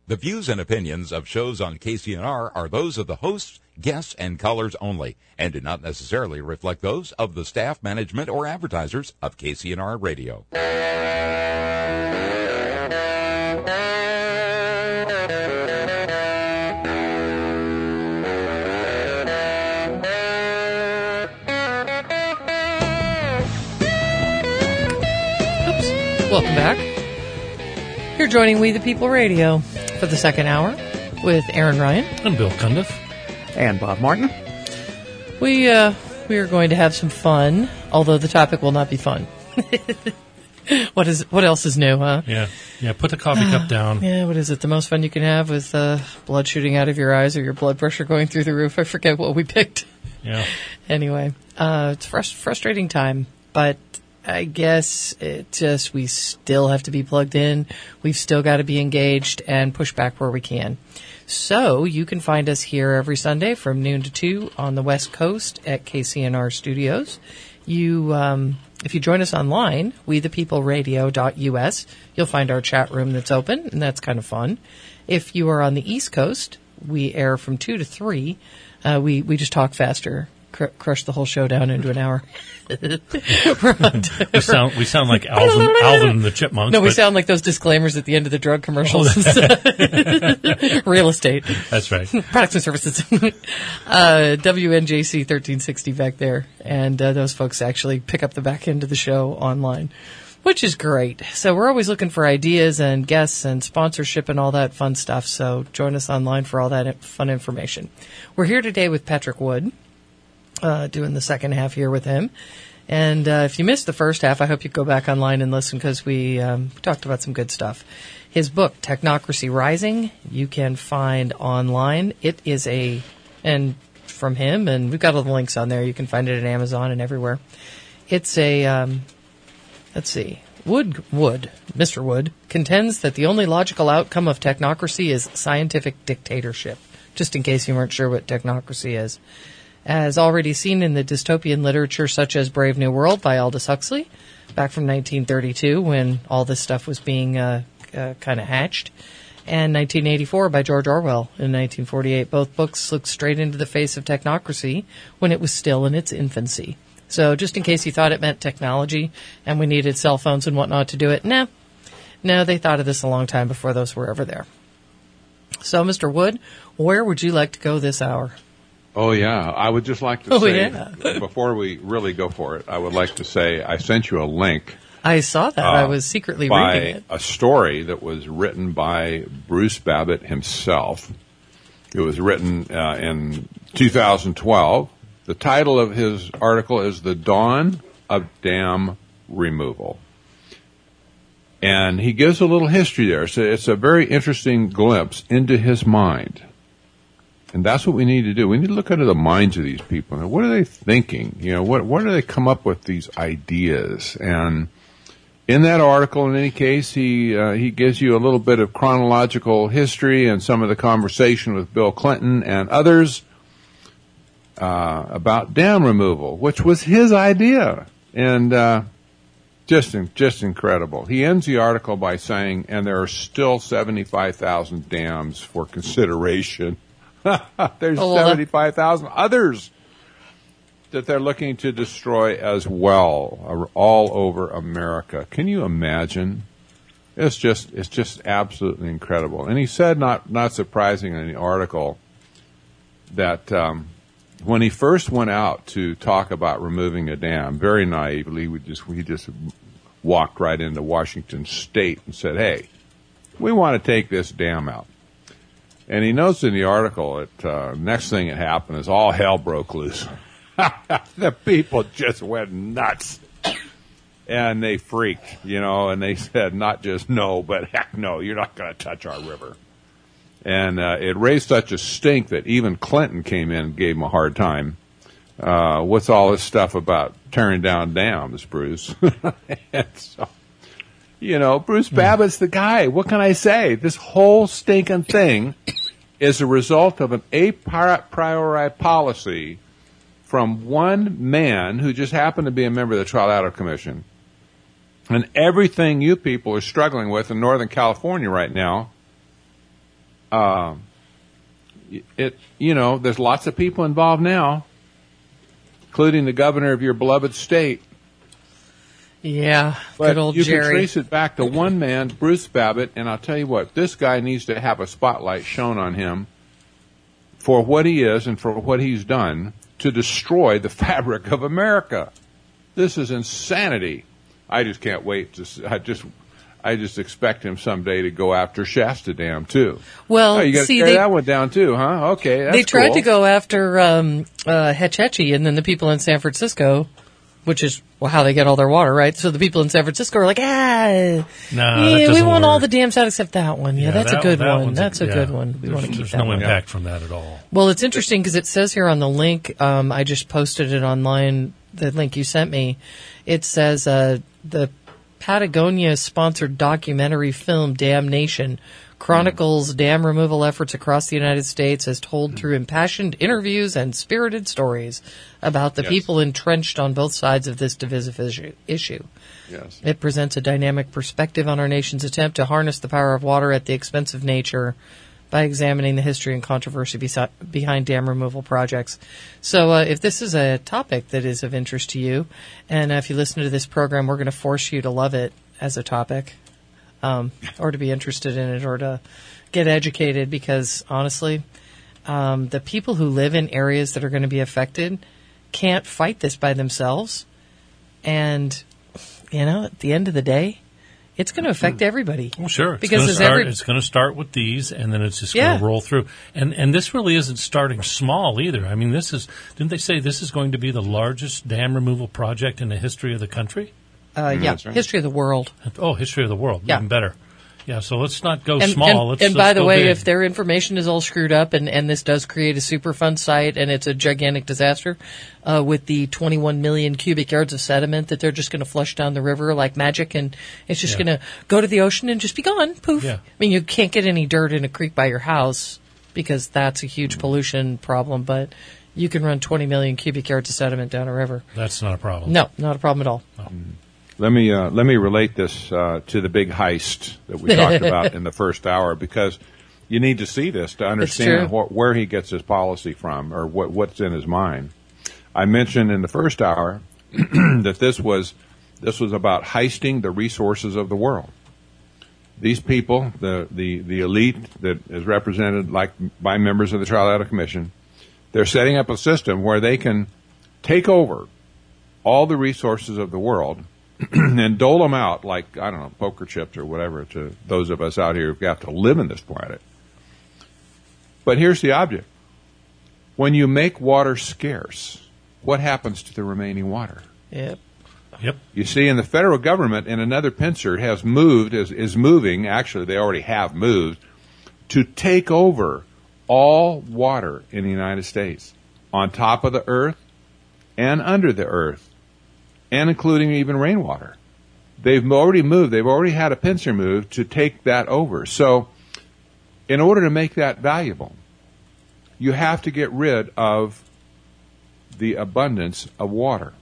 The views and opinions of shows on KCNR are those of the hosts, guests, and callers only, and do not necessarily reflect those of the staff, management, or advertisers of KCNR Radio. Welcome back. You're joining We the People Radio for the second hour with Aaron Ryan and Bill Cundiff and Bob Martin. We are going to have some fun, although the topic will not be fun. What else is new, huh? Yeah. Put the coffee cup down. Yeah. What is it? The most fun you can have with blood shooting out of your eyes or your blood pressure going through the roof. I forget what we picked. Yeah. Anyway, it's frustrating time, but I guess we still have to be plugged in. We've still got to be engaged and push back where we can. So you can find us here every Sunday from noon to 2 on the West Coast at KCNR Studios. If you join us online, wethepeopleradio.us, you'll find our chat room that's open, and that's kind of fun. If you are on the East Coast, we air from 2 to 3. We just talk faster. Crush the whole show down into an hour. We sound like Alvin and the Chipmunks. No, we sound like those disclaimers at the end of the drug commercials. Real estate. That's right. Products and services. WNJC 1360 back there. And those folks actually pick up the back end of the show online, which is great. So we're always looking for ideas and guests and sponsorship and all that fun stuff. So join us online for all that fun information. We're here today with Patrick Wood. Doing the second half here with him. And if you missed the first half, I hope you go back online and listen because we talked about some good stuff. His book, Technocracy Rising, you can find online. It is and from him, and we've got all the links on there. You can find it at Amazon and everywhere. It's Mr. Wood, contends that the only logical outcome of technocracy is scientific dictatorship, just in case you weren't sure what technocracy is. As already seen in the dystopian literature such as Brave New World by Aldous Huxley, back from 1932 when all this stuff was being kind of hatched, and 1984 by George Orwell in 1948. Both books looked straight into the face of technocracy when it was still in its infancy. So just in case you thought it meant technology and we needed cell phones and whatnot to do it, no, they thought of this a long time before those were ever there. So, Mr. Wood, where would you like to go this hour? Oh, yeah. I would just like to say, before we really go for it, I would like to say I sent you a link. I saw that. I was secretly reading it. By a story that was written by Bruce Babbitt himself. It was written in 2012. The title of his article is The Dawn of Dam Removal. And he gives a little history there. So it's a very interesting glimpse into his mind. And that's what we need to do. We need to look into the minds of these people. What are they thinking? What do they come up with these ideas? And in that article, in any case, he gives you a little bit of chronological history and some of the conversation with Bill Clinton and others about dam removal, which was his idea. And just incredible. He ends the article by saying, and there are still 75,000 dams for consideration. There's 75,000 others that they're looking to destroy as well, all over America. Can you imagine? It's just absolutely incredible. And he said, not surprising in the article, that when he first went out to talk about removing a dam, very naively, he just walked right into Washington State and said, "Hey, we want to take this dam out." And he notes in the article that next thing that happened is all hell broke loose. The people just went nuts. And they freaked, and they said not just no, but heck no, you're not going to touch our river. And it raised such a stink that even Clinton came in and gave him a hard time. What's all this stuff about tearing down dams, Bruce? And so, Bruce Babbitt's the guy. What can I say? This whole stinking thing is a result of an a priori policy from one man who just happened to be a member of the Trilateral Commission. And everything you people are struggling with in Northern California right now There's lots of people involved now, including the governor of your beloved state. Yeah, But good old you Jerry. can trace it back to one man, Bruce Babbitt, and I'll tell you what, this guy needs to have a spotlight shown on him for what he is and for what he's done to destroy the fabric of America. This is insanity. I just can't wait I just expect him someday to go after Shasta Dam too. Well, You got to see, tear that one down too, huh? Okay, that's they tried cool. to go after Hetch Hetchy, and then the people in San Francisco, which is how they get all their water, right? So the people in San Francisco are like, that we doesn't want all work. the dams out except that one. Yeah, that's a good one. That's a good one. We want to keep There's that no one. impact from that at all. Well, it's interesting because it says here on the link, I just posted it online, the link you sent me. It says the Patagonia-sponsored documentary film Dam Nation chronicles dam removal efforts across the United States as told through impassioned interviews and spirited stories about the people entrenched on both sides of this divisive issue. Yes. It presents a dynamic perspective on our nation's attempt to harness the power of water at the expense of nature by examining the history and controversy behind dam removal projects. So if this is a topic that is of interest to you, and if you listen to this program, we're going to force you to love it as a topic, or to be interested in it, or to get educated, because honestly, the people who live in areas that are going to be affected can't fight this by themselves. And, at the end of the day, it's going to affect everybody. Well, sure. Because it's going to start with these, and then it's just going to roll through. And this really isn't starting small either. I mean, didn't they say this is going to be the largest dam removal project in the history of the country? That's right. History of the world. Oh, history of the world. Yeah. Even better. Yeah, so let's not go small. And by the way, big. if their information is all screwed up and this does create a Superfund site and it's a gigantic disaster with the 21 million cubic yards of sediment that they're just going to flush down the river like magic, and it's just going to go to the ocean and just be gone. Poof. Yeah. I mean, you can't get any dirt in a creek by your house because that's a huge pollution problem, but you can run 20 million cubic yards of sediment down a river. That's not a problem. No, not a problem at all. Let me relate this to the big heist that we talked about in the first hour, because you need to see this to understand where he gets his policy from, or what's in his mind. I mentioned in the first hour that this was about heisting the resources of the world. These people, the elite that is represented by members of the Trilateral Commission, they're setting up a system where they can take over all the resources of the world and dole them out like, I don't know, poker chips or whatever to those of us out here who've got to live in this planet. But here's the object. When you make water scarce, what happens to the remaining water? Yep. You see, in the federal government, in another pincer, is moving, actually they already have moved, to take over all water in the United States, on top of the earth and under the earth, and including even rainwater. They've already moved. They've already had a pincer move to take that over. So in order to make that valuable, you have to get rid of the abundance of water.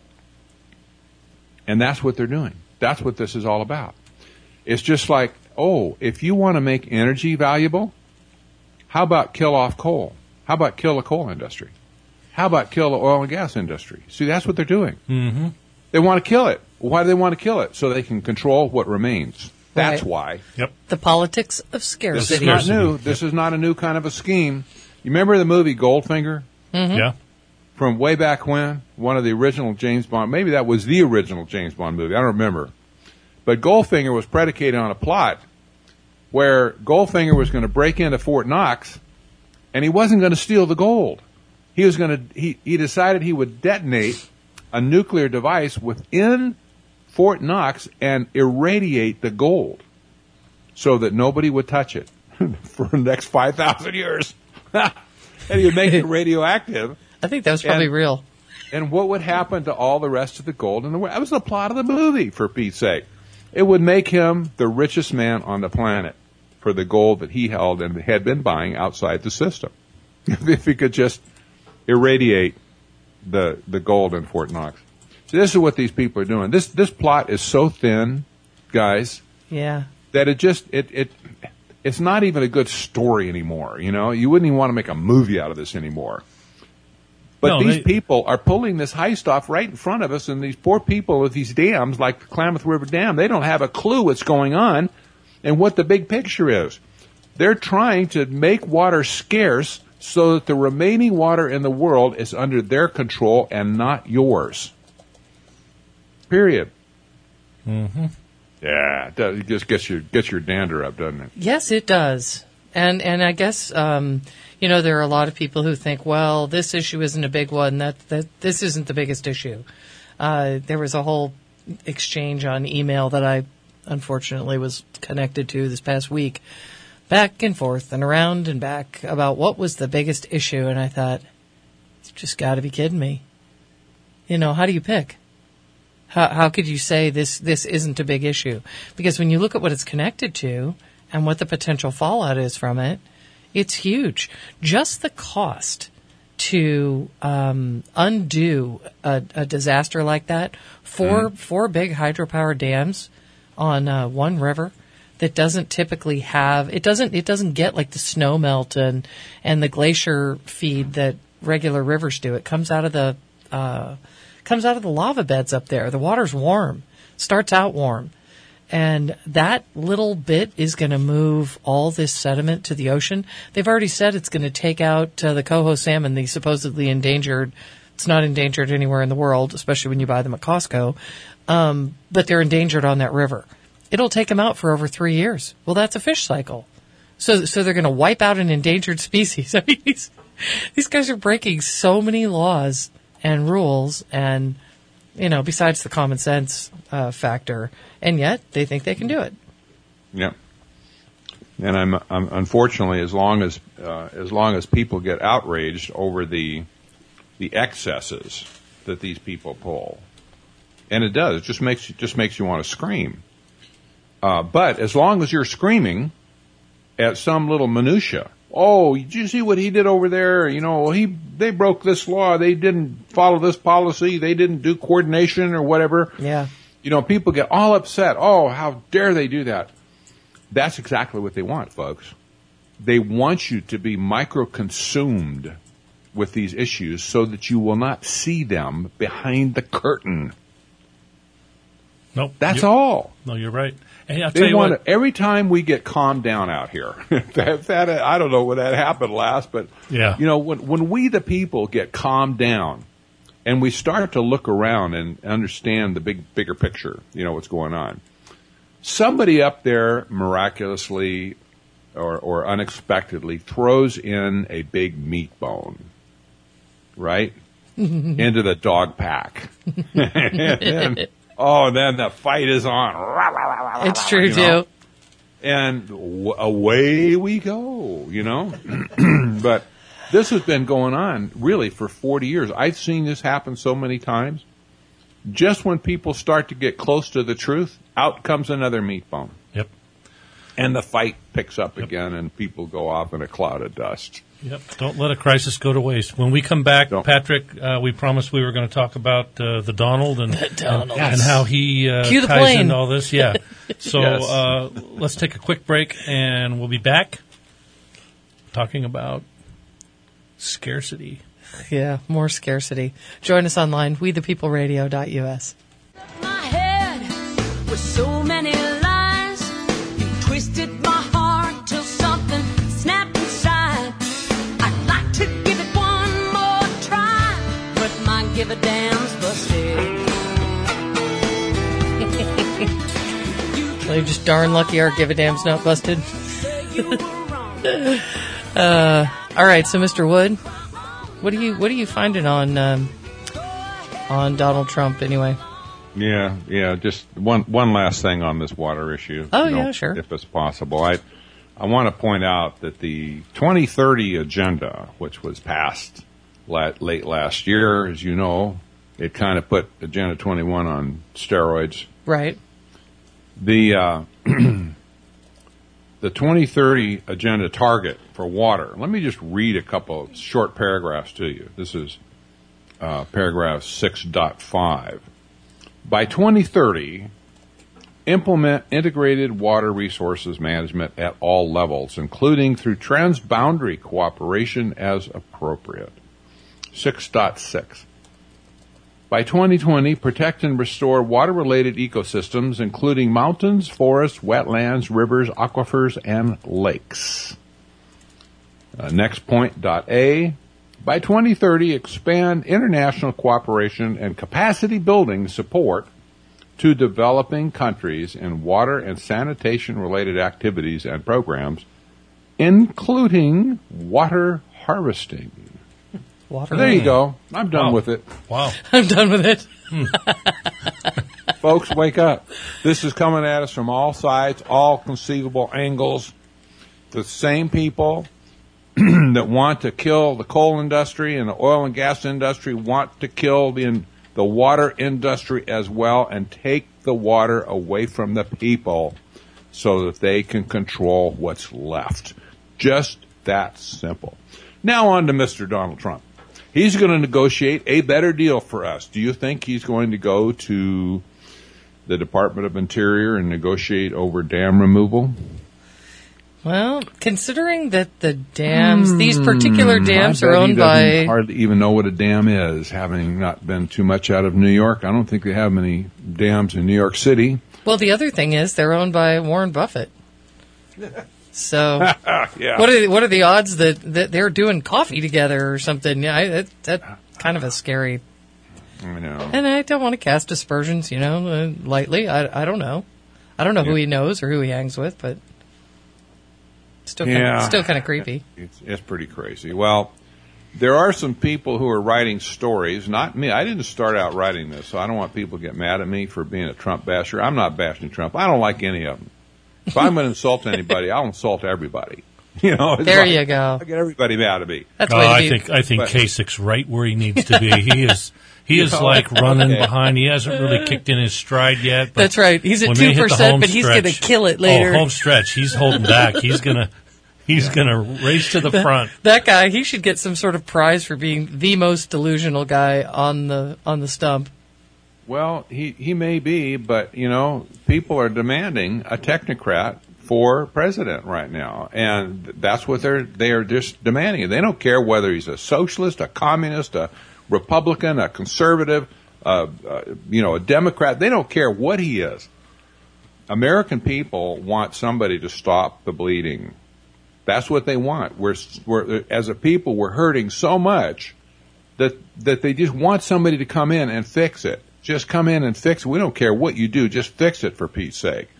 And that's what they're doing. That's what this is all about. It's just like, if you want to make energy valuable, how about kill off coal? How about kill the coal industry? How about kill the oil and gas industry? See, that's what they're doing. Mm-hmm. They want to kill it. Why do they want to kill it? So they can control what remains. That's why. Yep. The politics of This scarcity. is not new. This is not a new kind of a scheme. You remember the movie Goldfinger? Mm-hmm. Yeah. From way back when? One of the original James Bond. Maybe that was the original James Bond movie. I don't remember. But Goldfinger was predicated on a plot where Goldfinger was going to break into Fort Knox, and he wasn't going to steal the gold. He was going to. He decided he would detonate a nuclear device within Fort Knox and irradiate the gold so that nobody would touch it for the next 5,000 years. And he would make it radioactive. I think that was probably real. And what would happen to all the rest of the gold in the world? That was the plot of the movie, for Pete's sake. It would make him the richest man on the planet for the gold that he held and had been buying outside the system. If he could just irradiate the gold in Fort Knox. So this is what these people are doing. This plot is so thin, guys, Yeah. that it it's not even a good story anymore. You know, you wouldn't even want to make a movie out of this anymore. But these people are pulling this heist off right in front of us, and these poor people with these dams, like the Klamath River Dam, they don't have a clue what's going on and what the big picture is. They're trying to make water scarce so that the remaining water in the world is under their control and not yours. Period. Mm-hmm. Yeah, it just gets your dander up, doesn't it? Yes, it does. And I guess there are a lot of people who think, well, this issue isn't a big one. That this isn't the biggest issue. There was a whole exchange on email that I unfortunately was connected to this past week, back and forth and around and back about what was the biggest issue. And I thought, you just got to be kidding me. How do you pick? How could you say this isn't a big issue? Because when you look at what it's connected to and what the potential fallout is from it, it's huge. Just the cost to undo a disaster like that, four big hydropower dams on one river that doesn't typically have it doesn't get like the snow melt and the glacier feed that regular rivers do. It comes out of the lava beds up there. The water's warm, starts out warm. And that little bit is going to move all this sediment to the ocean. They've already said it's going to take out the coho salmon, the supposedly endangered. It's not endangered anywhere in the world, especially when you buy them at Costco. But they're endangered on that river. It'll take them out for over 3 years. Well, that's a fish cycle. So they're going to wipe out an endangered species. I mean, these guys are breaking so many laws and rules and, besides the common sense factor, and yet they think they can do it. Yeah. And I'm unfortunately, as long as people get outraged over the excesses that these people pull, and it does, it just makes you want to scream. But as long as you're screaming at some little minutia, oh, did you see what he did over there? They broke this law. They didn't follow this policy. They didn't do coordination or whatever. Yeah. People get all upset. Oh, how dare they do that? That's exactly what they want, folks. They want you to be micro-consumed with these issues so that you will not see them behind the curtain. Nope. That's all. No, you're right. Hey, I'll tell you what. Every time we get calmed down out here, I don't know when that happened last, but yeah. When we the people get calmed down and we start to look around and understand the bigger picture, what's going on. Somebody up there miraculously or unexpectedly throws in a big meat bone, right, into the dog pack. and then the fight is on. It's true, too. And away we go, But this has been going on, really, for 40 years. I've seen this happen so many times. Just when people start to get close to the truth, out comes another meat bone. Yep. And the fight picks up again, and people go off in a cloud of dust. Yep. Don't let a crisis go to waste. When we come back, Patrick, we promised we were going to talk about the Donald and how he ties into all this. Yeah. So let's take a quick break, and we'll be back talking about scarcity. Yeah, more scarcity. Join us online, wethepeopleradio.us. My head with so many lines, you twisted my heart till something snapped inside. I'd like to give it one more try, but my give a damn's busted. Well, you're just darn lucky our give a damn's not busted. All right, so Mr. Wood, what are you finding on Donald Trump anyway? Yeah. Just one last thing on this water issue. Oh, yeah, sure. If it's possible, I want to point out that the 2030 agenda, which was passed late last year, as you know, it kind of put Agenda 21 on steroids. Right. The 2030 agenda target for water. Let me just read a couple of short paragraphs to you. This is paragraph 6.5. By 2030, implement integrated water resources management at all levels, including through transboundary cooperation as appropriate. 6.6. By 2020, protect and restore water-related ecosystems, including mountains, forests, wetlands, rivers, aquifers, and lakes. Next point, .A. By 2030, expand international cooperation and capacity building support to developing countries in water and sanitation-related activities and programs, including water harvesting. There you go. I'm done with it. Wow. I'm done with it. Folks, wake up. This is coming at us from all sides, all conceivable angles. The same people that want to kill the coal industry and the oil and gas industry want to kill the water industry as well and take the water away from the people so that they can control what's left. Just that simple. Now on to Mr. Donald Trump. He's going to negotiate a better deal for us. Do you think he's going to go to the Department of Interior and negotiate over dam removal? Well, considering that the dams, these particular dams are owned by... hardly even know what a dam is, having not been too much out of New York. I don't think they have many dams in New York City. Well, the other thing is they're owned by Warren Buffett. So, yeah. What are the odds that they're doing coffee together or something? Yeah, that's kind of a scary. I know. And I don't want to cast aspersions, lightly. I don't know. I don't know who he knows or who he hangs with, but still kind of creepy. It's pretty crazy. Well, there are some people who are writing stories, not me. I didn't start out writing this, so I don't want people to get mad at me for being a Trump basher. I'm not bashing Trump. I don't like any of them. If I'm going to insult anybody, I'll insult everybody. You go. I get everybody mad at me. That's I think Kasich's right where he needs to be. He is like running behind. He hasn't really kicked in his stride yet. That's right. He's at 2%, but he's going to kill it later. Home stretch. He's holding back. He's gonna race to the front. That guy, he should get some sort of prize for being the most delusional guy on the stump. Well, he may be, but, people are demanding a technocrat for president right now. And that's what they are just demanding. They don't care whether he's a socialist, a communist, a Republican, a conservative, a Democrat. They don't care what he is. American people want somebody to stop the bleeding. That's what they want. We're as a people, we're hurting so much that they just want somebody to come in and fix it. Just come in and fix it. We don't care what you do. Just fix it, for Pete's sake.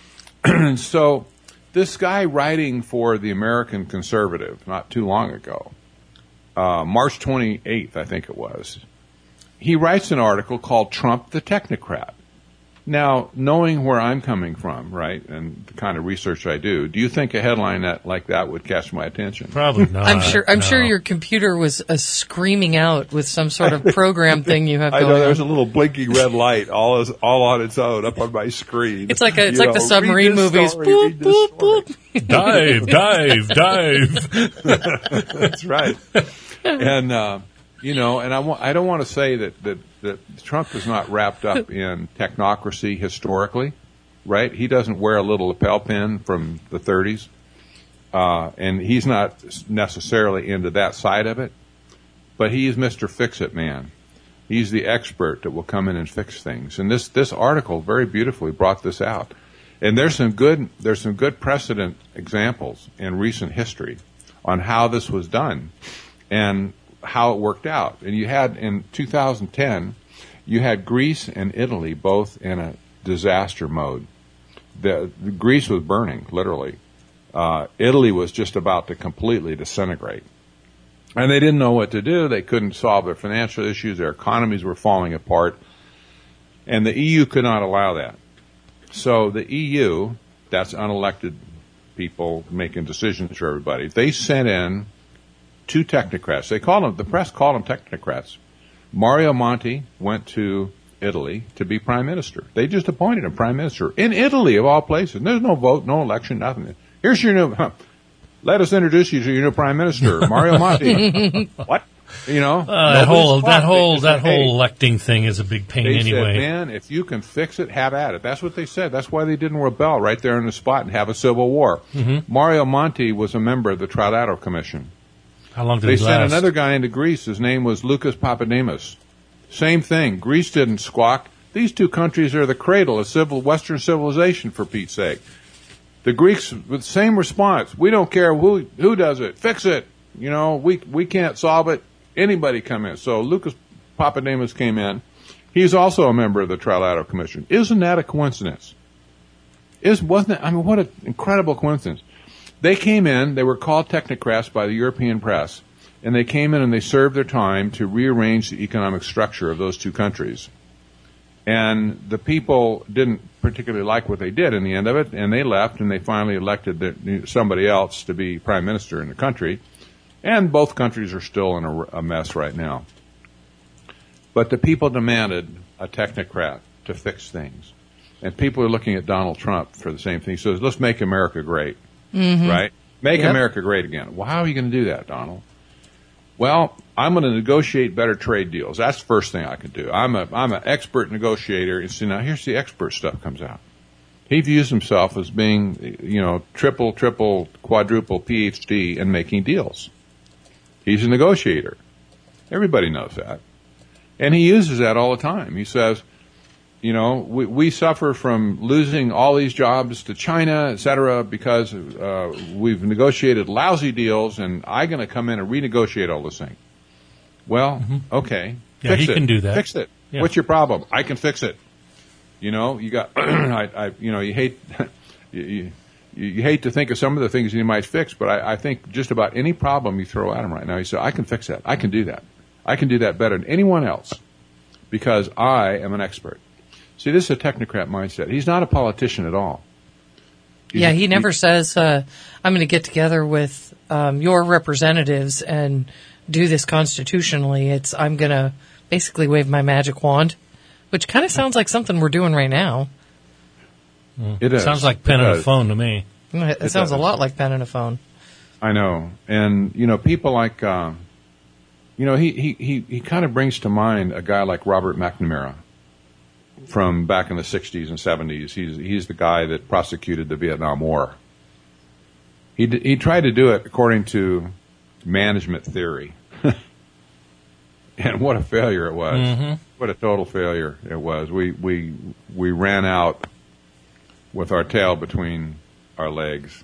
So this guy writing for the American Conservative not too long ago, March 28th, I think it was, he writes an article called Trump the Technocrat. Now, knowing where I'm coming from, right, and the kind of research I do you think a headline like that would catch my attention? Probably not. I'm sure your computer was screaming out with some sort of program thing you have going on. I know there's a little blinking red light all on its own up on my screen. It's like the submarine movies. Boop, boop, boop. Dive. That's right. And and I don't want to say that Trump is not wrapped up in technocracy historically, right? He doesn't wear a little lapel pin from the 30s, and he's not necessarily into that side of it, but he is Mr. Fix-It Man. He's the expert that will come in and fix things. And this article very beautifully brought this out. And there's some good precedent examples in recent history on how this was done and how it worked out. And you had, in 2010, you had Greece and Italy both in a disaster mode. Greece was burning, literally. Italy was just about to completely disintegrate. And they didn't know what to do. They couldn't solve their financial issues. Their economies were falling apart. And the EU could not allow that. So the EU, that's unelected people making decisions for everybody, they sent in two technocrats. The press called them technocrats. Mario Monti went to Italy to be prime minister. They just appointed him prime minister in Italy, of all places. There's no vote, no election, nothing. Here's your new, let us introduce you to your new prime minister, Mario Monti. What? that whole electing thing is a big pain anyway. Said, man, if you can fix it, have at it. That's what they said. That's why they didn't rebel right there on the spot and have a civil war. Mm-hmm. Mario Monti was a member of the Trilateral Commission. How long did they he last? Sent another guy into Greece. His name was Lucas Papademos. Same thing. Greece didn't squawk. These two countries are the cradle of Western civilization, for Pete's sake. The Greeks with the same response. We don't care who does it. Fix it. We can't solve it. Anybody come in. So Lucas Papademos came in. He's also a member of the Trilateral Commission. Isn't that a coincidence? Wasn't it? I mean, what an incredible coincidence. They came in. They were called technocrats by the European press, and they came in and they served their time to rearrange the economic structure of those two countries. And the people didn't particularly like what they did in the end of it, and they left, and they finally elected somebody else to be prime minister in the country. And both countries are still in a mess right now. But the people demanded a technocrat to fix things. And people are looking at Donald Trump for the same thing. He says, let's make America great, right? Make America great again. Well, how are you going to do that, Donald? Well, I'm going to negotiate better trade deals. That's the first thing I can do. I'm an expert negotiator. And so now here's the expert stuff comes out. He views himself as being, triple, quadruple PhD in making deals. He's a negotiator. Everybody knows that. And he uses that all the time. He says, we suffer from losing all these jobs to China, et cetera, because we've negotiated lousy deals, and I'm going to come in and renegotiate all this thing. Well, okay. Yeah, fix he it. can do that. Fix it. Yeah. What's your problem? I can fix it. You got, you hate, you hate to think of some of the things he might fix, but I think just about any problem you throw at him right now, he said, I can fix that. I can do that. I can do that better than anyone else because I am an expert. See, this is a technocrat mindset. He's not a politician at all. He never says, I'm going to get together with your representatives and do this constitutionally. It's I'm going to basically wave my magic wand, which kind of sounds like something we're doing right now. It is. Sounds like pen and a phone to me. It sounds a lot like pen and a phone. I know. And, people like, he kind of brings to mind a guy like Robert McNamara from back in the 60s and 70s. He's the guy that prosecuted the Vietnam War. He tried to do it according to management theory. And what a failure it was. Mm-hmm. What a total failure it was. We ran out with our tail between our legs.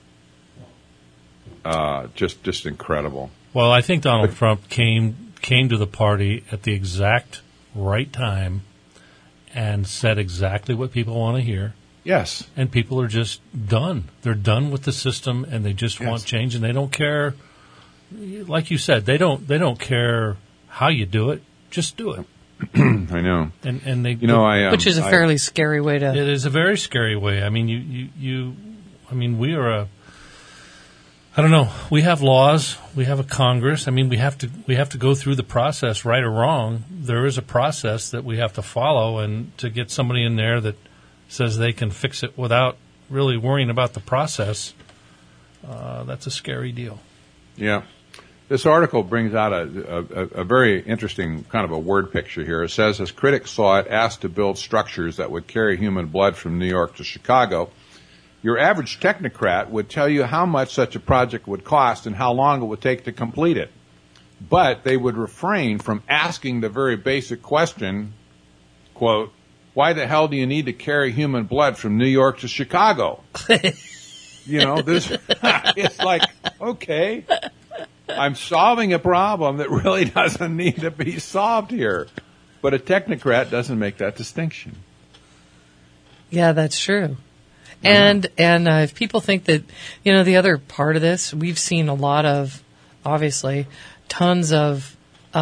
Just incredible. Well, I think Donald Trump came to the party at the exact right time and said exactly what people want to hear. Yes. And people are just done. They're done with the system, and they just want change, and they don't care. Like you said, they don't care how you do it. Just do it. I know. And they, which is a fairly scary way to. It is a very scary way. I mean, we are I don't know. We have laws. We have a Congress. I mean, we have to go through the process, right or wrong. There is a process that we have to follow, and to get somebody in there that says they can fix it without really worrying about the process, that's a scary deal. Yeah. This article brings out a very interesting kind of a word picture here. It says, as critics saw it asked to build structures that would carry human blood from New York to Chicago, your average technocrat would tell you how much such a project would cost and how long it would take to complete it. But they would refrain from asking the very basic question, quote, why the hell do you need to carry human blood from New York to Chicago? This it's like, okay, I'm solving a problem that really doesn't need to be solved here. But a technocrat doesn't make that distinction. Yeah, that's true. And if people think that, the other part of this, we've seen a lot of, obviously, tons of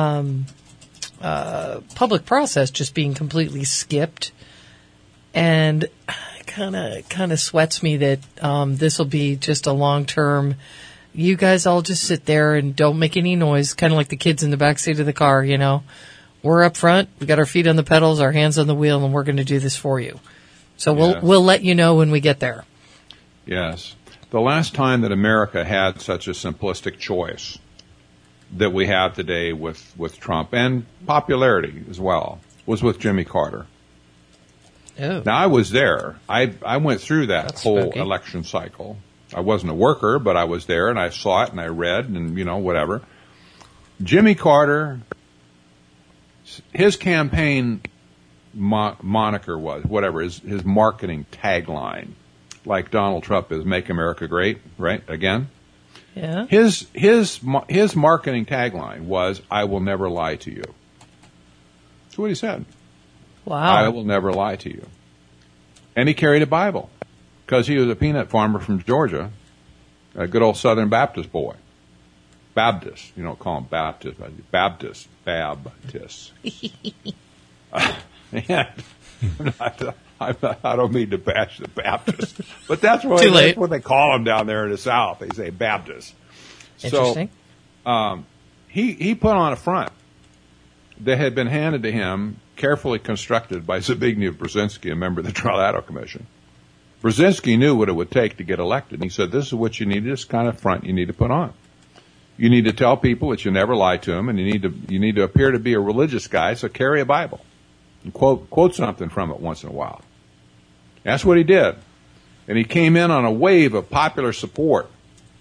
public process just being completely skipped. And it kind of sweats me that this will be just a long-term, you guys all just sit there and don't make any noise, kind of like the kids in the backseat of the car, We're up front, we got our feet on the pedals, our hands on the wheel, and we're going to do this for you. So we'll let you know when we get there. Yes. The last time that America had such a simplistic choice that we have today with Trump and popularity as well was with Jimmy Carter. Oh. Now, I was there. I went through that whole spooky. election cycle. I wasn't a worker, but I was there, and I saw it, and I read, and, whatever. Jimmy Carter, his campaign moniker was, whatever, his marketing tagline, like Donald Trump is Make America Great, right, again? Yeah. His marketing tagline was, I will never lie to you. That's what he said. Wow. I will never lie to you. And he carried a Bible because he was a peanut farmer from Georgia, a good old Southern Baptist boy. Baptist. You don't call him Baptist. Baptist. And I don't mean to bash the Baptists, but that's what they call them down there in the South. They say Baptist. Interesting. So he put on a front that had been handed to him, carefully constructed by Zbigniew Brzezinski, a member of the Trilateral Commission. Brzezinski knew what it would take to get elected, and he said, this is what you need, this kind of front you need to put on. You need to tell people that you never lie to them, and you need to appear to be a religious guy, so carry a Bible and quote something from it once in a while. That's what he did. And he came in on a wave of popular support.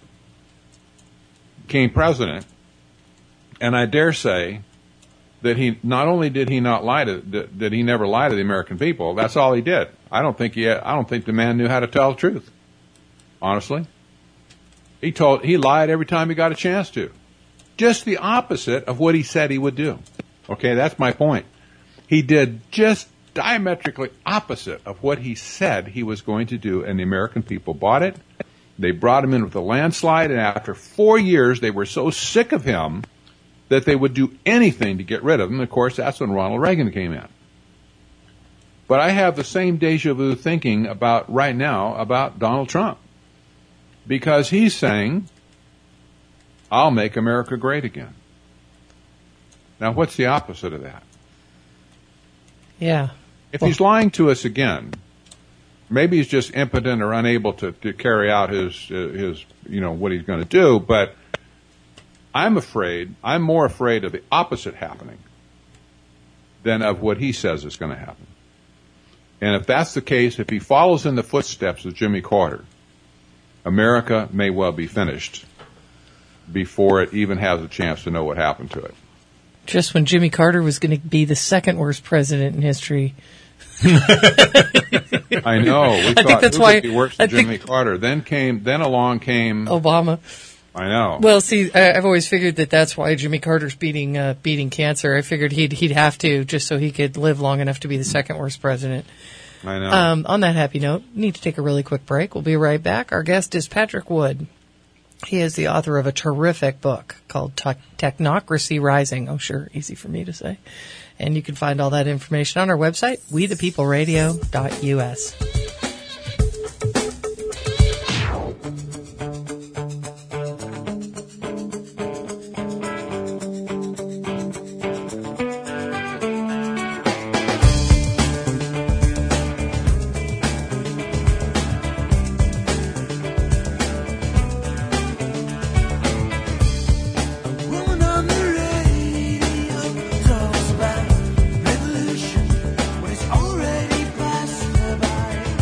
Became president, and I dare say that he not only did he not lie to that he never lied to the American people. That's all he did. I don't think the man knew how to tell the truth. Honestly, he lied every time he got a chance to. Just the opposite of what he said he would do. Okay, that's my point. He did just diametrically opposite of what he said he was going to do, and the American people bought it. They brought him in with a landslide, and after 4 years, they were so sick of him that they would do anything to get rid of him. Of course, that's when Ronald Reagan came in. But I have the same deja vu thinking right now about Donald Trump. Because he's saying, I'll make America great again. Now, what's the opposite of that? Yeah. If he's lying to us again, maybe he's just impotent or unable to carry out his what he's going to do, but I'm more afraid of the opposite happening than of what he says is going to happen. And if that's the case, if he follows in the footsteps of Jimmy Carter, America may well be finished before it even has a chance to know what happened to it. Just when Jimmy Carter was going to be the second worst president in history. I know. We thought that's who why could be worse than Jimmy Carter. Then along came Obama. I know. Well, see, I've always figured that's why Jimmy Carter's beating cancer. I figured he'd have to just so he could live long enough to be the second worst president. I know. On that happy note, need to take a really quick break. We'll be right back. Our guest is Patrick Wood. He is the author of a terrific book called Technocracy Rising. Oh, sure, easy for me to say. And you can find all that information on our website, wethepeopleradio.us. Already passed by.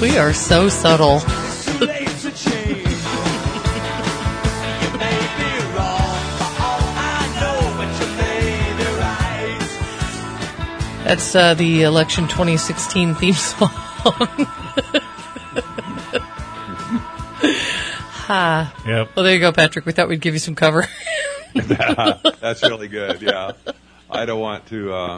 We are so subtle. That's the election 2016 theme song. Ha. Yep. Well, there you go, Patrick. We thought we'd give you some cover. That's really good. Yeah, I don't want to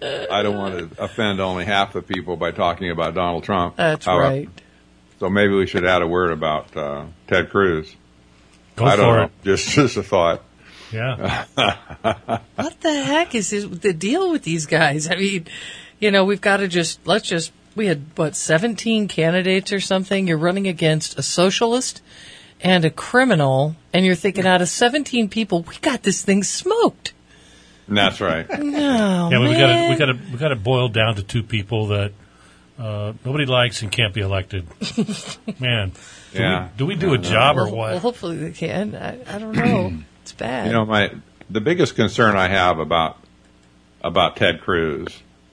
offend only half the people by talking about Donald Trump. That's right. So maybe we should add a word about Ted Cruz. I don't know. Just a thought. Yeah. What the heck is the deal with these guys? I mean, we've got to we had, 17 candidates or something? You're running against a socialist and a criminal, and you're thinking out of 17 people, we got this thing smoked. That's right. No, yeah, man. we got to boil down to two people that nobody likes and can't be elected. Man, do we do a job or what? Well, hopefully they can. I don't know. It's bad. The biggest concern I have about Ted Cruz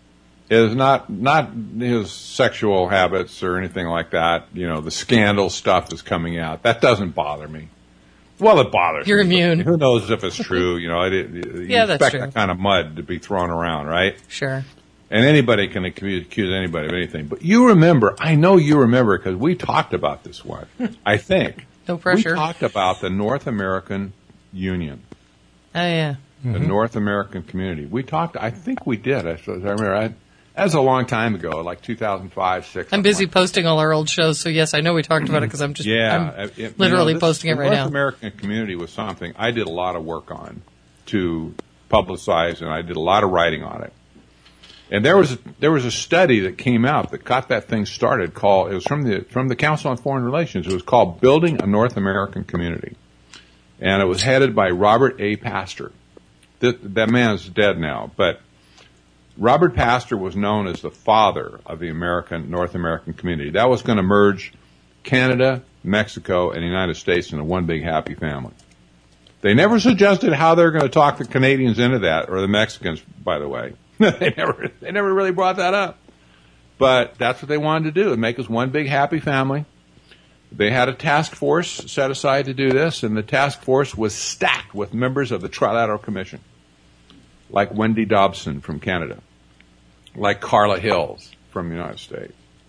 is not his sexual habits or anything like that. The scandal stuff is coming out. That doesn't bother me. Well, it bothers me. You're immune. Who knows if it's true? You that's expect true. that kind of mud to be thrown around, right? Sure. And anybody can accuse anybody of anything. But I know you remember, because we talked about this one, I think. No pressure. We talked about the North American Union. Oh, yeah. The North American community. We talked, I think we did. I remember. That was a long time ago, like 2005, 6. I'm busy posting all our old shows, so yes, I know we talked about it because I'm literally posting it right now. The North American community was something I did a lot of work on to publicize, and I did a lot of writing on it. And there was a study that came out that got that thing started. It was from the Council on Foreign Relations. It was called Building a North American Community, and it was headed by Robert A. Pastor. That man's dead now, but Robert Pastor was known as the father of the North American community. That was going to merge Canada, Mexico, and the United States into one big happy family. They never suggested how they're going to talk the Canadians into that, or the Mexicans, by the way. They never really brought that up. But that's what they wanted to do, and make us one big happy family. They had a task force set aside to do this, and the task force was stacked with members of the Trilateral Commission, like Wendy Dobson from Canada, like Carla Hills from the United States.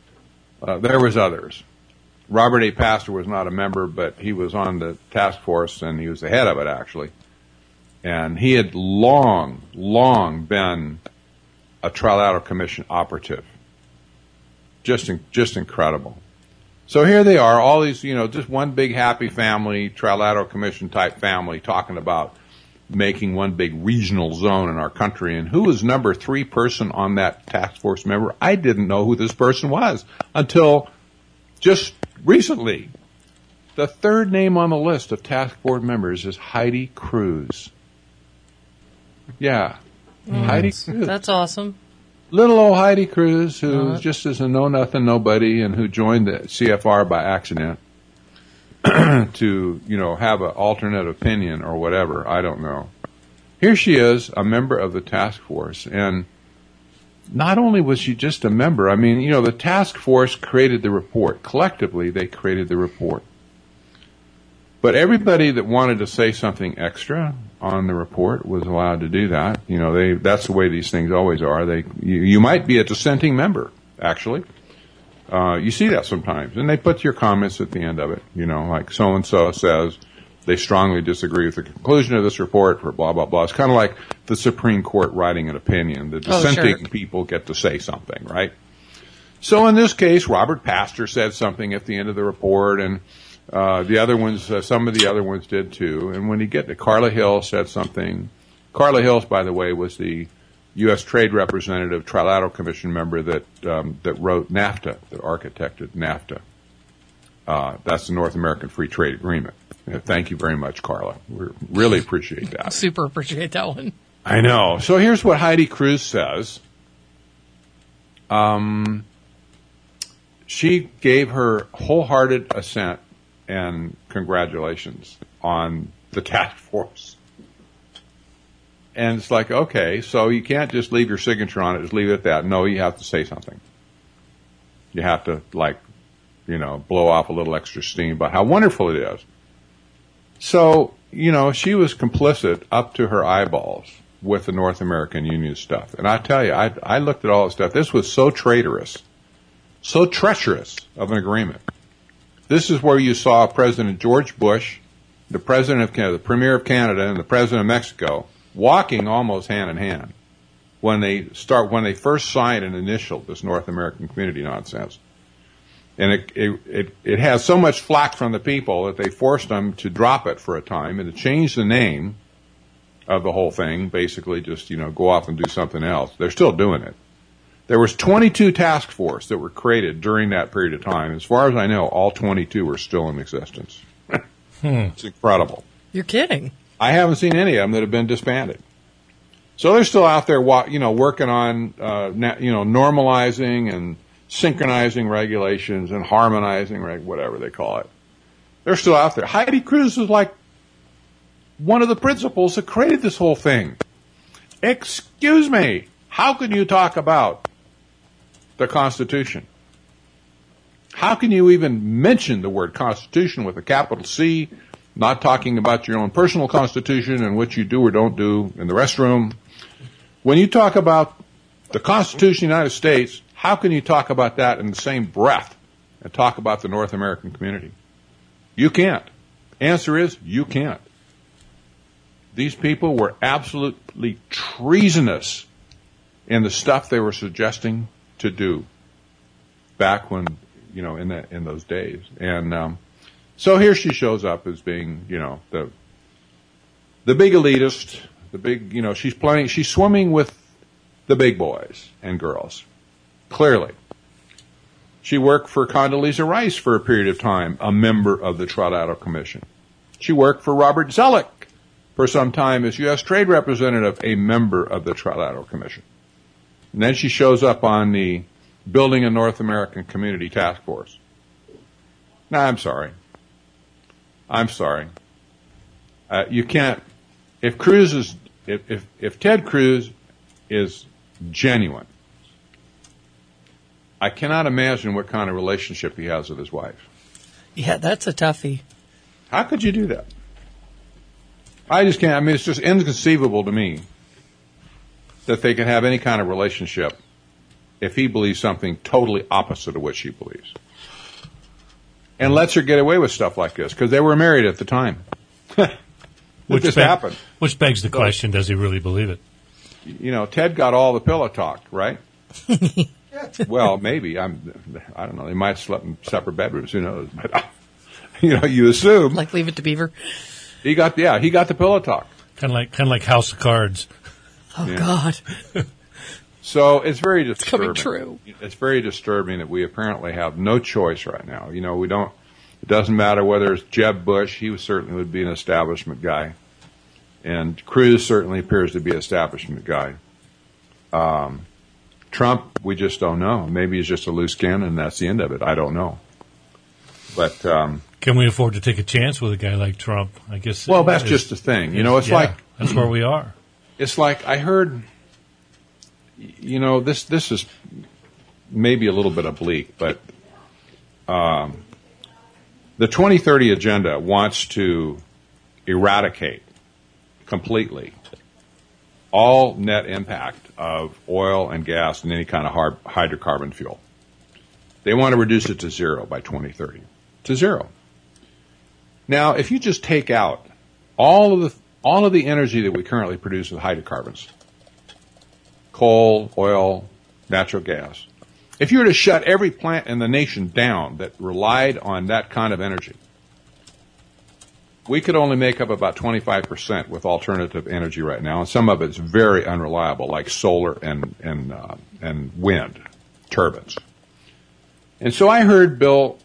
There was others. Robert A. Pastor was not a member, but he was on the task force, and he was the head of it, actually. And he had long been a Trilateral Commission operative. Just incredible. So here they are, all these, just one big happy family, Trilateral Commission type family, talking about making one big regional zone in our country. And who was number 3 person on that task force member? I didn't know who this person was until just recently. The third name on the list of task force members is Heidi Cruz. Yeah. Heidi Cruz. That's awesome. Little old Heidi Cruz, who just is a know-nothing nobody and who joined the CFR by accident to, have an alternate opinion or whatever. I don't know. Here she is, a member of the task force. And not only was she just a member, the task force created the report. Collectively, they created the report. But everybody that wanted to say something extra on the report was allowed to do that. That's the way these things always are. You might be a dissenting member, actually. You see that sometimes. And they put your comments at the end of it, like so-and-so says they strongly disagree with the conclusion of this report for blah, blah, blah. It's kind of like the Supreme Court writing an opinion. The dissenting people get to say something, right? So in this case, Robert Pastor said something at the end of the report, and the other ones, some of the other ones did too. And when you get to Carla Hills said something. Carla Hills, by the way, was the U.S. Trade Representative, Trilateral Commission member that wrote NAFTA, that architected NAFTA. That's the North American Free Trade Agreement. Thank you very much, Carla. We really appreciate that. Super appreciate that one. I know. So here's what Heidi Cruz says. She gave her wholehearted assent and congratulations on the task force. And it's like, okay, so you can't just leave your signature on it, just leave it at that. No, you have to say something. You have to, blow off a little extra steam about how wonderful it is. So, she was complicit up to her eyeballs with the North American Union stuff. And I tell you, I looked at all this stuff. This was so traitorous, so treacherous of an agreement. This is where you saw President George Bush, the President of Canada, the Premier of Canada, and the President of Mexico walking almost hand in hand when they first signed and initialed this North American Community nonsense. And it has so much flack from the people that they forced them to drop it for a time and to change the name of the whole thing, basically just, go off and do something else. They're still doing it. There was 22 task force that were created during that period of time. As far as I know, all 22 are still in existence. It's incredible. You're kidding. I haven't seen any of them that have been disbanded. So they're still out there, working on, normalizing and synchronizing regulations and harmonizing, whatever they call it. They're still out there. Heidi Cruz is like one of the principals that created this whole thing. Excuse me. How can you talk about the Constitution? How can you even mention the word Constitution with a capital C, not talking about your own personal Constitution and what you do or don't do in the restroom? When you talk about the Constitution of the United States, how can you talk about that in the same breath and talk about the North American community? You can't. Answer is, you can't. These people were absolutely treasonous in the stuff they were suggesting to do back when, in those days. And so here she shows up as being, the big elitist, the big, she's swimming with the big boys and girls. Clearly. She worked for Condoleezza Rice for a period of time, a member of the Trilateral Commission. She worked for Robert Zoellick for some time as U.S. Trade Representative, a member of the Trilateral Commission. And then she shows up on the Building a North American Community Task Force. Now, I'm sorry. You can't, if Ted Cruz is genuine, I cannot imagine what kind of relationship he has with his wife. Yeah, that's a toughie. How could you do that? I just can't. It's just inconceivable to me that they can have any kind of relationship if he believes something totally opposite of what she believes. And lets her get away with stuff like this, because they were married at the time. Which happened. Which begs the question, does he really believe it? Ted got all the pillow talk, right? Well, maybe. I don't know. They might have slept in separate bedrooms. Who knows? But, you assume. Like Leave It to Beaver? He got the pillow talk. Kind of like House of Cards. Oh, yeah. God. So it's very disturbing. It's coming true. It's very disturbing that we apparently have no choice right now. We don't, it doesn't matter whether it's Jeb Bush. He certainly would be an establishment guy. And Cruz certainly appears to be an establishment guy. Trump, we just don't know. Maybe he's just a loose cannon, and that's the end of it. I don't know. But can we afford to take a chance with a guy like Trump? I guess. Well, that's just the thing. It's like that's where we are. It's like I heard. This is maybe a little bit oblique, but the 2030 agenda wants to eradicate completely all net impact of oil and gas and any kind of hydrocarbon fuel. They want to reduce it to zero by 2030. To zero. Now, if you just take out all of the energy that we currently produce with hydrocarbons, coal, oil, natural gas, if you were to shut every plant in the nation down that relied on that kind of energy, we could only make up about 25% with alternative energy right now, and some of it's very unreliable, like solar and wind turbines. And so I heard Bill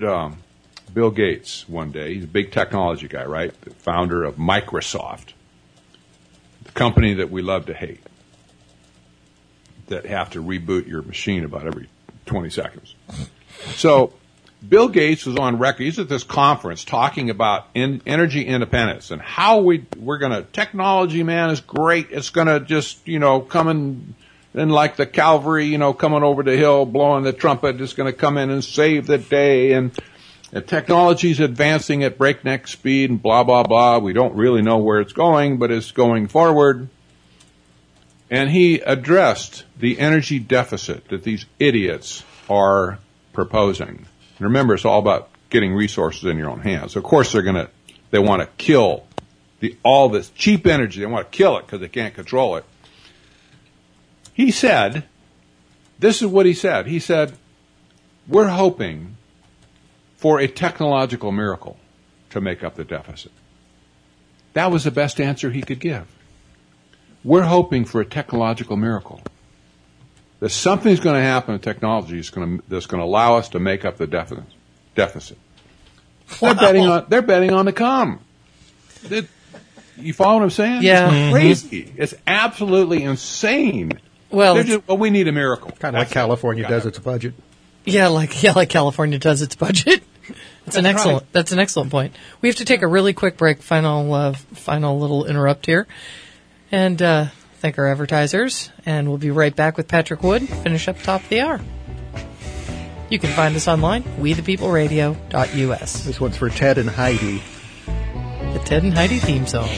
Gates one day. He's a big technology guy, right? The founder of Microsoft, the company that we love to hate, that have to reboot your machine about every 20 seconds. So Bill Gates was on record. He's at this conference talking about energy independence and how we're going to, technology, man, is great. It's going to just, come and and like the cavalry, coming over the hill, blowing the trumpet, is going to come in and save the day, and the technology's advancing at breakneck speed, and blah, blah, blah. We don't really know where it's going, but it's going forward. And he addressed the energy deficit that these idiots are proposing. And remember, it's all about getting resources in your own hands. Of course, they want to kill all this cheap energy. They want to kill it because they can't control it. He said, this is what he said. He said, we're hoping for a technological miracle to make up the deficit. That was the best answer he could give. We're hoping for a technological miracle. That something's going to happen in technology that's going to allow us to make up the deficit. Wow. They're betting on the come. You follow what I'm saying? Yeah. It's crazy. It's absolutely insane. Well, we need a miracle. Kind of like California does its budget. Yeah, like California does its budget. That's an excellent point. We have to take a really quick break. Final little interrupt here, and thank our advertisers. And we'll be right back with Patrick Wood. Finish up top of the hour. You can find us online, wethepeopleradio.us. This one's for Ted and Heidi. The Ted and Heidi theme song.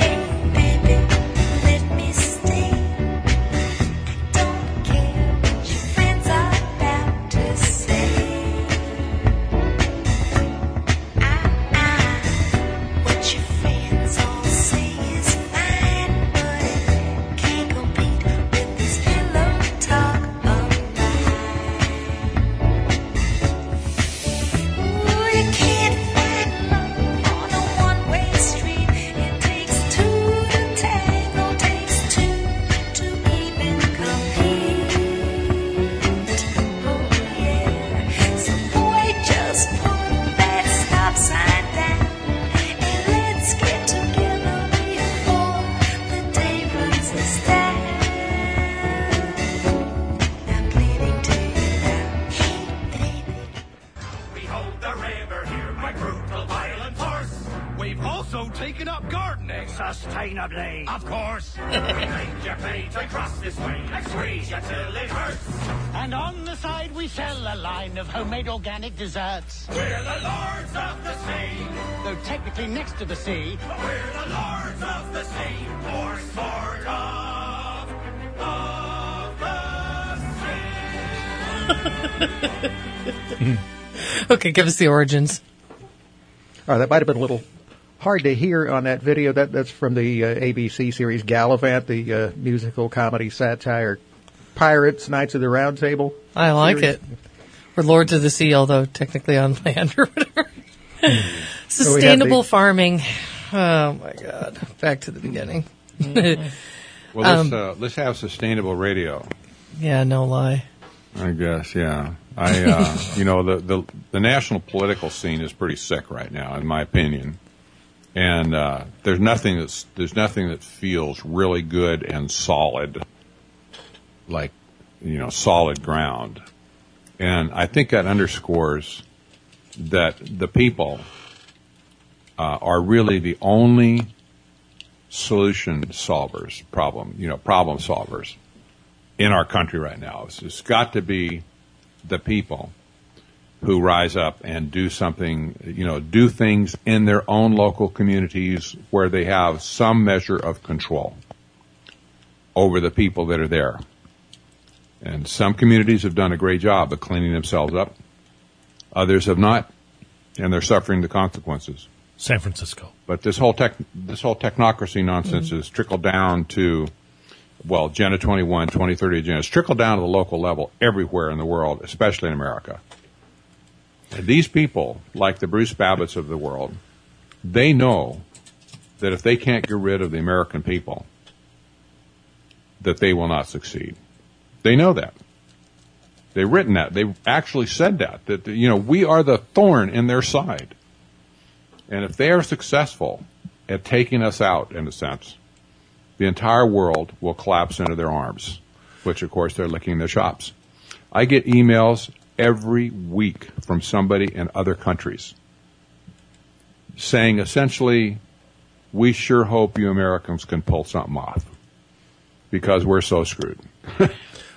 Sustainably. Of course. We make your plate across this way and squeeze you till it hurts. And on the side we sell a line of homemade organic desserts. We're the lords of the sea. Though technically next to the sea. But we're the lords of the sea. Or sort of the sea. Okay, give us the origins. All right, that might have been a little hard to hear on that video. That's from the ABC series Gallivant, the musical comedy satire Pirates, Knights of the Round Table. I like it. We're Lords of the Sea, although technically on land or whatever. Sustainable farming. Oh, my God. Back to the beginning. Well, let's have sustainable radio. Yeah, no lie. I guess, yeah. The national political scene is pretty sick right now, in my opinion. And there's nothing that feels really good and solid, like solid ground. And I think that underscores that the people are really the only problem solvers in our country right now. It's got to be the people who rise up and do something, do things in their own local communities where they have some measure of control over the people that are there. And some communities have done a great job of cleaning themselves up. Others have not, and they're suffering the consequences. San Francisco. But this whole technocracy nonsense has trickled down to, Agenda 21, 2030 agenda. It's trickled down to the local level everywhere in the world, especially in America. And these people, like the Bruce Babbitts of the world, they know that if they can't get rid of the American people, that they will not succeed. They know that. They've written that. They've actually said that we are the thorn in their side. And if they are successful at taking us out, in a sense, the entire world will collapse into their arms, which, of course, they're licking their chops. I get emails every week from somebody in other countries saying essentially, we sure hope you Americans can pull something off because we're so screwed.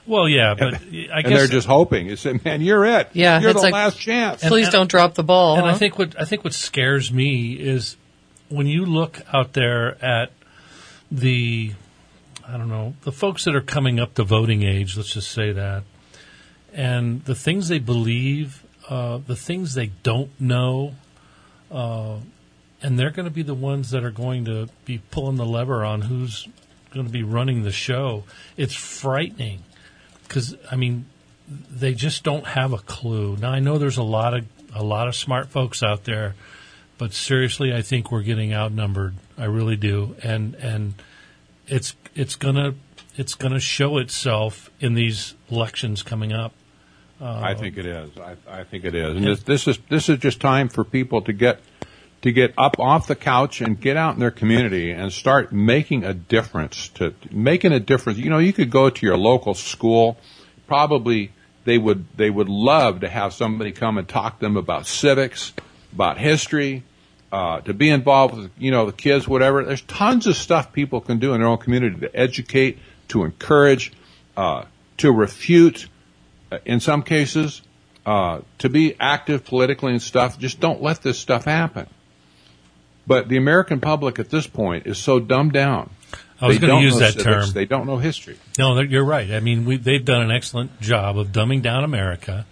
Well, yeah, but I guess they're just hoping. You say, "Man, you're it. Yeah, you're the like, last chance." Please don't drop the ball. And I think what scares me is when you look out there at the folks that are coming up to voting age. Let's just say that, and the things they believe, the things they don't know, and they're going to be the ones that are going to be pulling the lever on who's going to be running the show. It's frightening. Because they just don't have a clue. Now I know there's a lot of smart folks out there, but seriously, I think we're getting outnumbered. I really do, and it's gonna show itself in these elections coming up. I think it is. I think it is, and this is just time for people to get up off the couch and get out in their community and start making a difference. You could go to your local school. Probably they would love to have somebody come and talk to them about civics, about history, to be involved with the kids, whatever. There's tons of stuff people can do in their own community to educate, to encourage, to refute, in some cases, to be active politically and stuff. Just don't let this stuff happen. But the American public at this point is so dumbed down. I was going to use that term. They don't know history. No, you're right. I mean, they've done an excellent job of dumbing down America,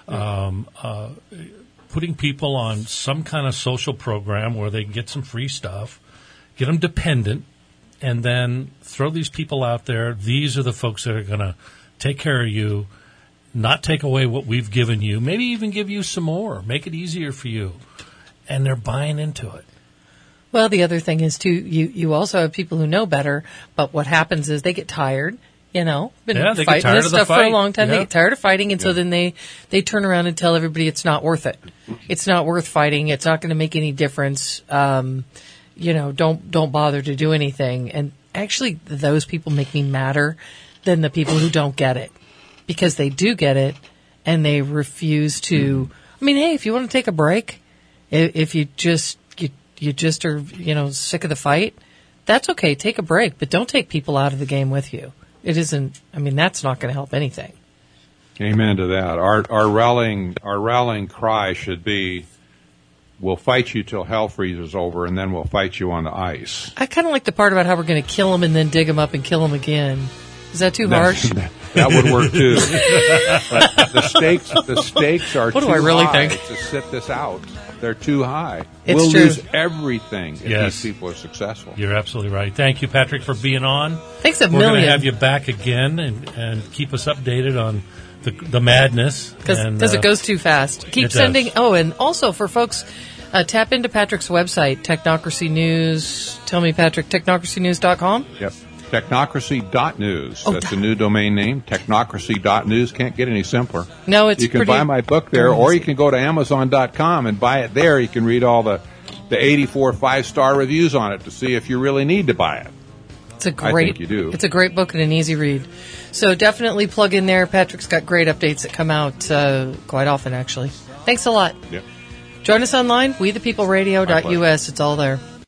putting people on some kind of social program where they can get some free stuff, get them dependent, and then throw these people out there. These are the folks that are going to take care of you, not take away what we've given you, maybe even give you some more, make it easier for you. And they're buying into it. Well, the other thing is, too, you also have people who know better, but what happens is they get tired, been fighting this stuff for a long time. Yeah. They get tired of fighting, and so then they turn around and tell everybody it's not worth it. It's not worth fighting. It's not going to make any difference. Don't bother to do anything. And actually, those people make me madder than the people who don't get it, because they do get it, and they refuse to. I mean, hey, if you want to take a break, if you just are, sick of the fight, that's okay. Take a break, but don't take people out of the game with you. It isn't, that's not going to help anything. Amen to that. Our rallying cry should be, we'll fight you till hell freezes over, and then we'll fight you on the ice. I kind of like the part about how we're going to kill them and then dig them up and kill them again. Is that too harsh? That would work too. But the stakes are what too do I really high think? To sit this out. They're too high. We'll lose everything if these people are successful. You're absolutely right. Thank you, Patrick, for being on. Thanks a million. We're going to have you back again and keep us updated on the madness. Because it goes too fast. Keep sending. Does. Oh, and also for folks, tap into Patrick's website, Technocracy News. Tell me, Patrick, technocracynews.com? Yep. Technocracy.news. That's a new domain name. Technocracy.news. Can't get any simpler. No, it's You can buy my book there, or you can go to Amazon.com and buy it there. You can read all the 84 5-star reviews on it to see if you really need to buy it. I think you do. It's a great book and an easy read. So definitely plug in there. Patrick's got great updates that come out quite often, actually. Thanks a lot. Yep. Join us online, wethepeopleradio.us. It's all there.